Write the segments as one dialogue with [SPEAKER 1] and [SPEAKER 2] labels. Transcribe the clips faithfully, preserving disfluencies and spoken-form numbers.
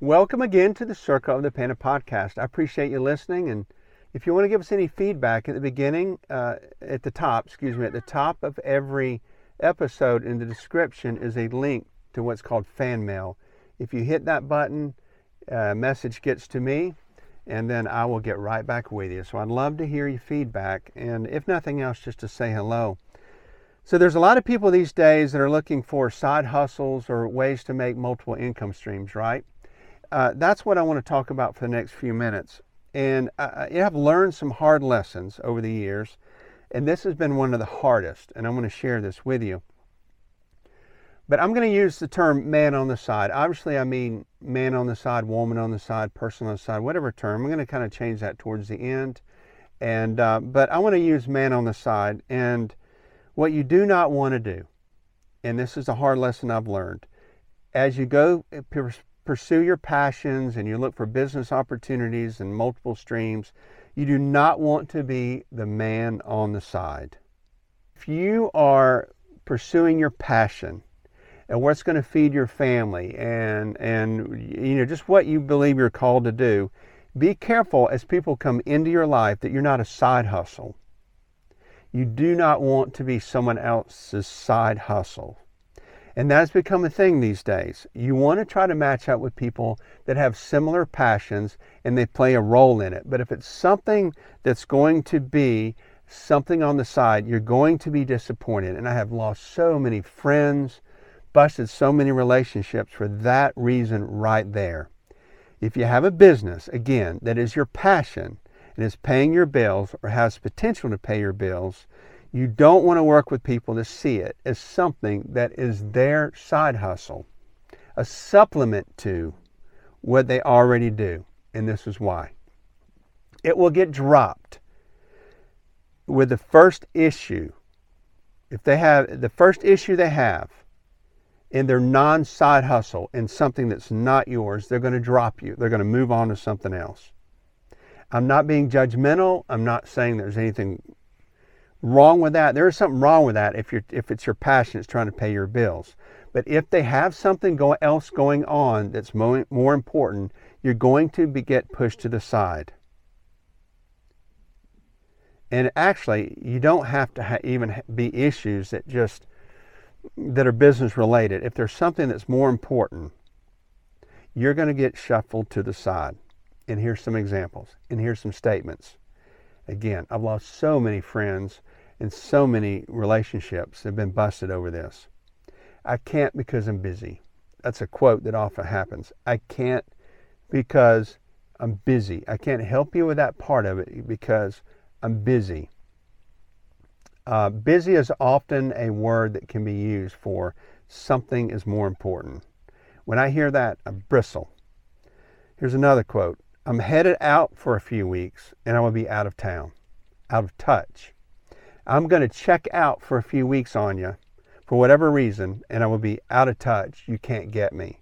[SPEAKER 1] Welcome again to the Circle of the Panda podcast. I appreciate you listening, and if you want to give us any feedback at the beginning, uh, at the top, excuse me, at the top of every episode in the description is a link to what's called fan mail. If you hit that button, a message gets to me, and then I will get right back with you. So I'd love to hear your feedback, and if nothing else, just to say hello. So there's a lot of people these days that are looking for side hustles or ways to make multiple income streams, right? Uh, that's what I want to talk about for the next few minutes. And I, I have learned some hard lessons over the years, and this has been one of the hardest, and I'm going to share this with you. But I'm going to use the term man on the side. Obviously, I mean man on the side, woman on the side, person on the side, whatever term. I'm going to kind of change that towards the end. And uh, but I want to use man on the side. And what you do not want to do, and this is a hard lesson I've learned, as you go pursue your passions and you look for business opportunities and multiple streams, you do not want to be the man on the side. If you are pursuing your passion and what's going to feed your family and and you know just what you believe you're called to do, be careful as people come into your life that you're not a side hustle. You do not want to be someone else's side hustle. And that has become a thing these days. You want to try to match up with people that have similar passions and they play a role in it. But if it's something that's going to be something on the side, you're going to be disappointed. And I have lost so many friends, busted so many relationships for that reason right there. If you have a business, again, that is your passion and is paying your bills or has potential to pay your bills, you don't want to work with people to see it as something that is their side hustle, a supplement to what they already do. And this is why. It will get dropped with the first issue. If they have the first issue they have in their non-side hustle in something that's not yours, they're going to drop you. They're going to move on to something else. I'm not being judgmental. I'm not saying there's anything wrong with that. There is something wrong with that if you're if it's your passion, it's trying to pay your bills. But if they have something go, else going on that's more, more important, you're going to be, get pushed to the side. And actually, you don't have to ha- even be issues that just that are business related. If there's something that's more important, you're going to get shuffled to the side. And here's some examples. And here's some statements. Again, I've lost so many friends and so many relationships have been busted over this. I can't because I'm busy. That's a quote that often happens. I can't because I'm busy. I can't help you with that part of it because I'm busy. Uh, busy is often a word that can be used for something is more important. When I hear that, I bristle. Here's another quote. I'm headed out for a few weeks and I will be out of town, out of touch. I'm going to check out for a few weeks on you for whatever reason and I will be out of touch. You can't get me.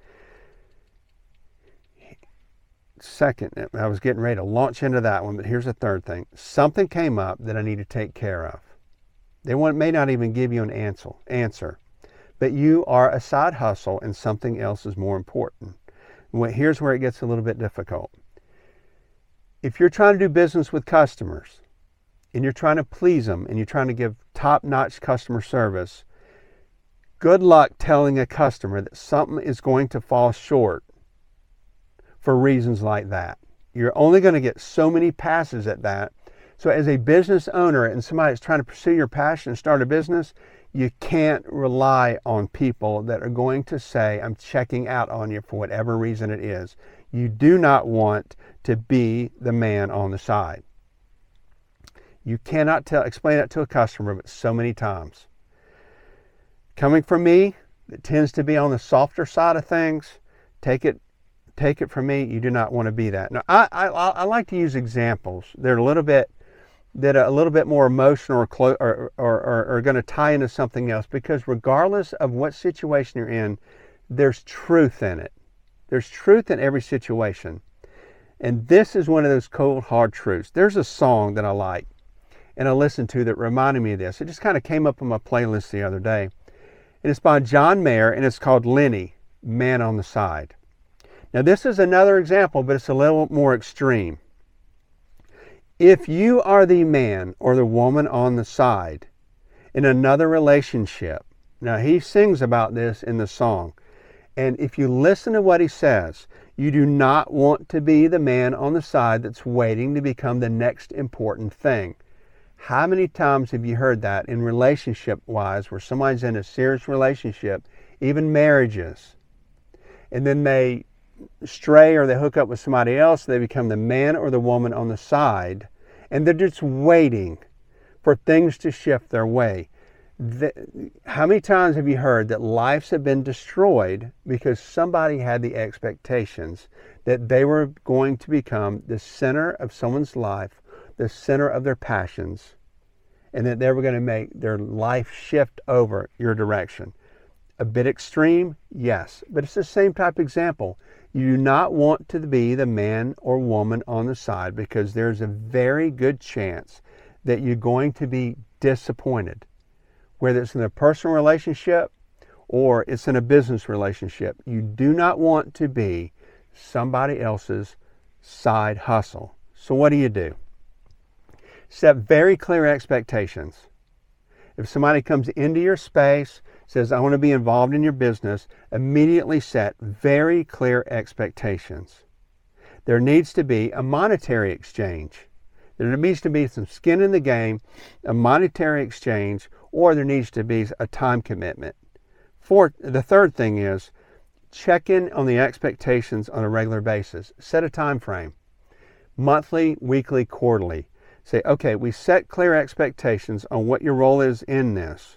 [SPEAKER 1] Second, I was getting ready to launch into that one, but here's a third thing. Something came up that I need to take care of. They want, may not even give you an answer, answer, but you are a side hustle and something else is more important. Here's where it gets a little bit difficult. If you're trying to do business with customers and you're trying to please them and you're trying to give top-notch customer service, good luck telling a customer that something is going to fall short for reasons like that. You're only going to get so many passes at that. So as a business owner and somebody that's trying to pursue your passion and start a business, you can't rely on people that are going to say, I'm checking out on you for whatever reason it is. You do not want to be the man on the side. You cannot tell, explain that to a customer, but so many times. Coming from me, it tends to be on the softer side of things. Take it, take it from me, you do not want to be that. Now, I, I, I like to use examples. They're a little bit that are a little bit more emotional or, clo- or, or, or, or going to tie into something else, because regardless of what situation you're in, there's truth in it. There's truth in every situation. And this is one of those cold, hard truths. There's a song that I like and I listened to that reminded me of this. It just kind of came up on my playlist the other day. And it's by John Mayer and it's called Lenny, Man on the Side. Now, this is another example, but it's a little more extreme. If you are the man or the woman on the side in another relationship, now he sings about this in the song, and if you listen to what he says, you do not want to be the man on the side that's waiting to become the next important thing. How many times have you heard that in relationship-wise, where somebody's in a serious relationship, even marriages, and then they stray or they hook up with somebody else, they become the man or the woman on the side, and they're just waiting for things to shift their way. The, how many times have you heard that lives have been destroyed because somebody had the expectations that they were going to become the center of someone's life, the center of their passions, and that they were going to make their life shift over your direction? A bit extreme, yes, but it's the same type of example. You do not want to be the man or woman on the side because there's a very good chance that you're going to be disappointed, whether it's in a personal relationship or it's in a business relationship. You do not want to be somebody else's side hustle. So what do you do? Set very clear expectations. If somebody comes into your space, says, I want to be involved in your business, immediately set very clear expectations. There needs to be a monetary exchange. There needs to be some skin in the game, a monetary exchange, or there needs to be a time commitment. Fourth, the third thing is check in on the expectations on a regular basis. Set a time frame. Monthly, weekly, quarterly. Say, okay, we set clear expectations on what your role is in this.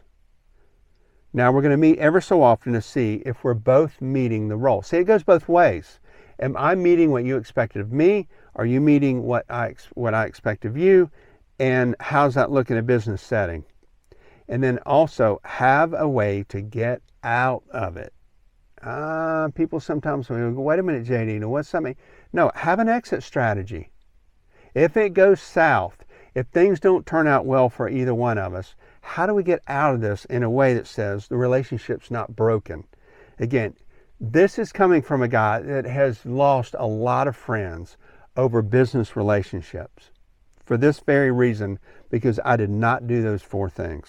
[SPEAKER 1] Now we're going to meet ever so often to see if we're both meeting the role. See, it goes both ways. Am I meeting what you expected of me? Are you meeting what I what I expect of you? And how's that look in a business setting? And then also have a way to get out of it. Uh, people sometimes go, wait a minute, J D, now what's something? No, have an exit strategy. If it goes south, if things don't turn out well for either one of us, how do we get out of this in a way that says the relationship's not broken? Again, this is coming from a guy that has lost a lot of friends over business relationships for this very reason, because I did not do those four things.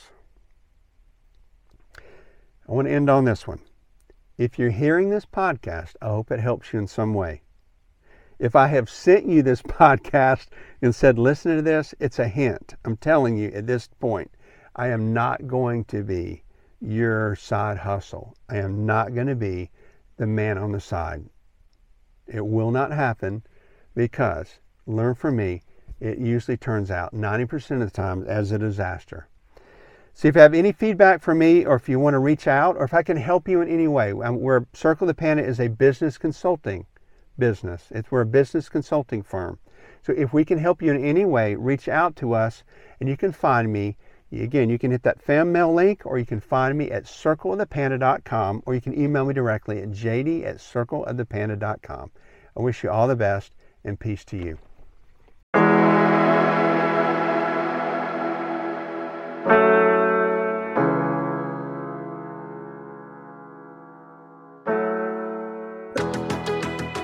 [SPEAKER 1] I want to end on this one. If you're hearing this podcast, I hope it helps you in some way. If I have sent you this podcast and said, listen to this, it's a hint. I'm telling you at this point, I am not going to be your side hustle. I am not going to be the man on the side. It will not happen because, learn from me, it usually turns out ninety percent of the time as a disaster. See, if you have any feedback for me, or if you want to reach out, or if I can help you in any way, we're Circle the Panda is a business consulting business. It's we're a business consulting firm. So if we can help you in any way, reach out to us, and you can find me. Again, you can hit that fan mail link, or you can find me at circle of the panda dot com, or you can email me directly at j d at circle of the panda dot com. I wish you all the best, and peace to you.